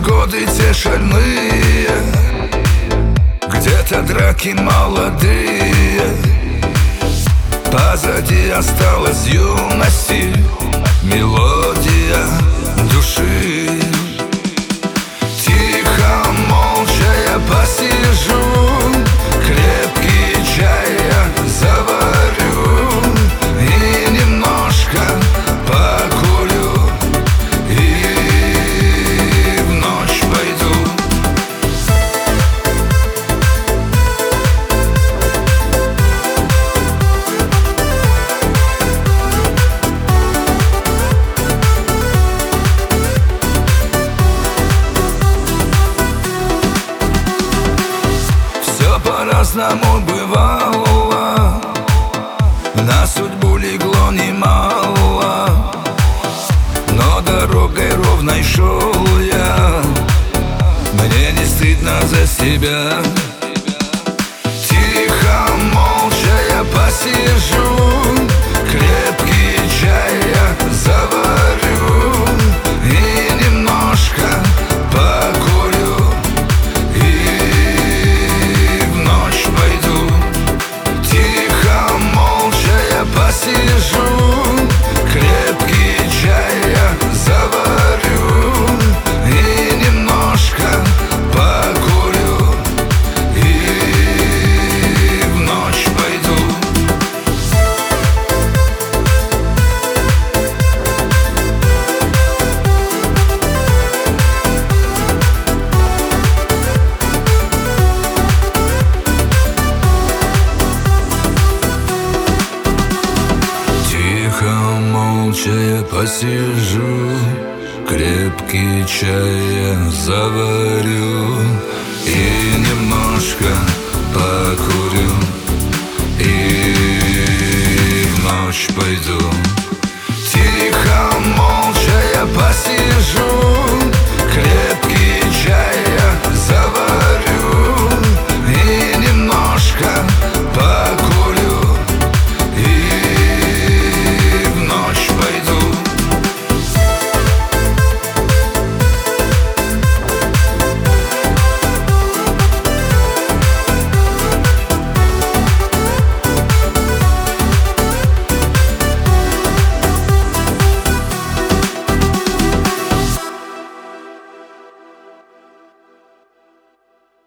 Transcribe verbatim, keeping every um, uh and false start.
годы те шальные, где-то драки молодые. Позади осталась юности, мелодия души. Тихо, молча я посижу, крепкий чай я заварю и немножко покурю, и в ночь пойду. Все по-разному бывало, на судьбу легло немало, но дорогой ровной шел я, мне не стыдно за себя. Тихо, молча я посижу, крепкий чай я заварю и немножко покурю, и в ночь пойду. Тихо, молча я посижу, крепкий чай я заварю и немножко покурю, и в ночь пойду. Тихо, молча я посижу, крепкий чай я заварю и немножко покурю, и в ночь пойду. Тихо, молча